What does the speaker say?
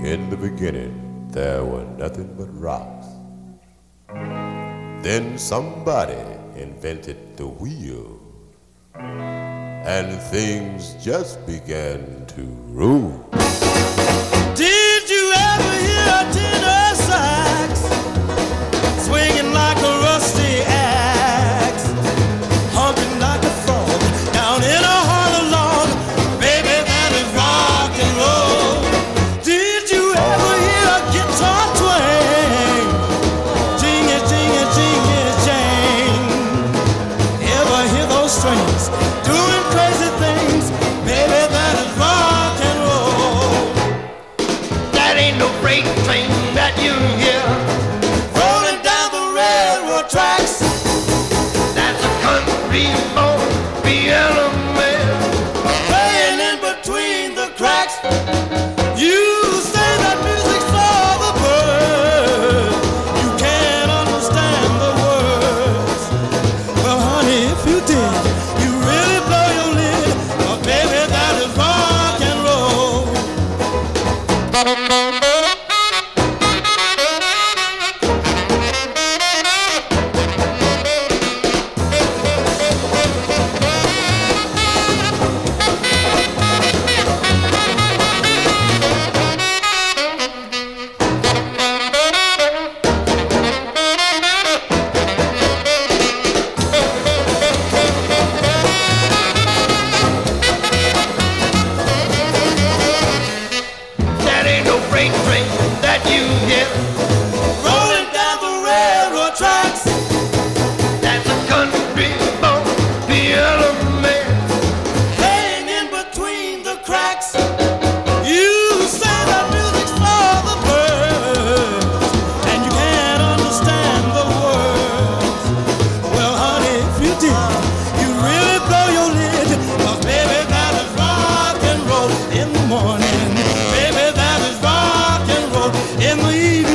In the beginning, there were nothing but rocks. Then somebody invented the wheel, and things just began to roll. Did you ever hear a tenor sax swinging like a rusty axe, humping like a frog down in a hollow log? Baby, that is rock and roll. Did you ever hear a guitar twang? Jing it, jang. Ever hear those strings doing crazy things? Baby, that is rock and roll. That ain't no freight train that you hear Rolling down the railroad tracks. That's a country born piano man. Playing in between the cracks. You say that music's for the birds. You can't understand the words. Well, honey, if you did, you really blow your lid. Oh, baby, that is rock and roll. That ain't no freight train that you hear. Rolling down the railroad tracks. That's a country born piano man. Playing in between the cracks. You say that music's for the birds, and you can't understand the words. Well, honey, if you did, you really blow your lid. 'Cause baby, that is rock and roll in the morning. Baby, that is rock and roll in the evening.